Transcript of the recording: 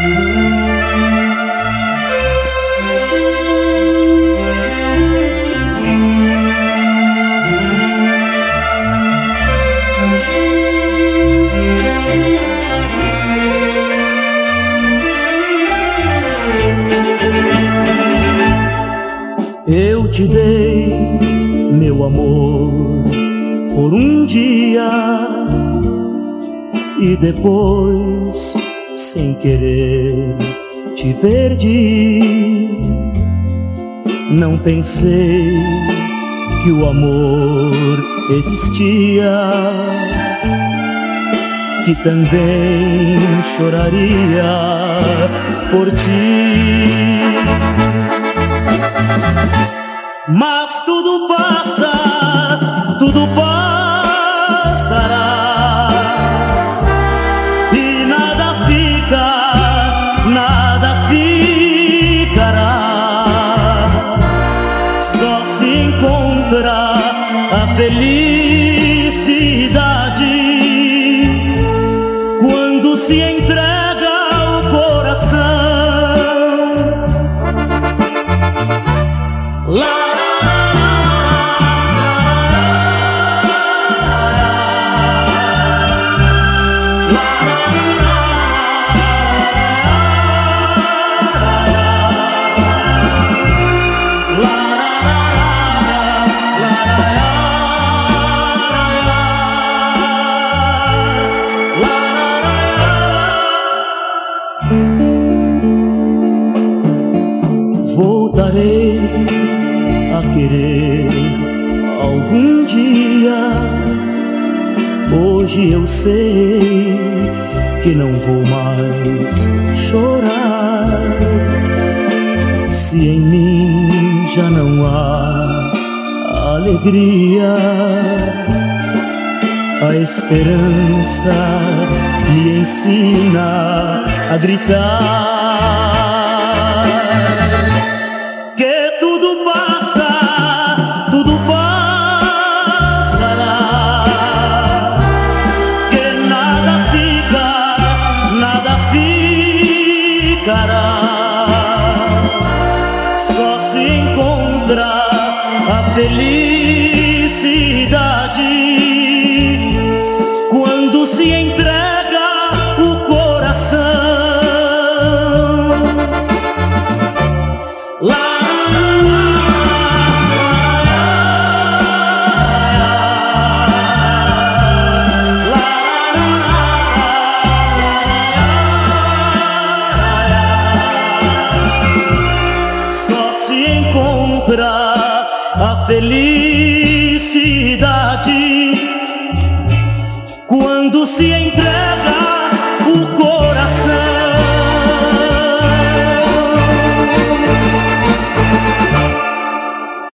Eu te dei meu amor por um dia e depois, sem querer, te perdi. Não pensei que o amor existia, que também choraria por ti. Mas tudo passa, tudo passará, e nada ficará. Só se encontra a felicidade quando se entrega o coração. Voltarei a querer algum dia. Hoje eu sei que não vou mais chorar. Se em mim já não há alegria, a esperança me ensina a gritar. Só se encontra a felicidade quando se entrega o coração. Encontra a felicidade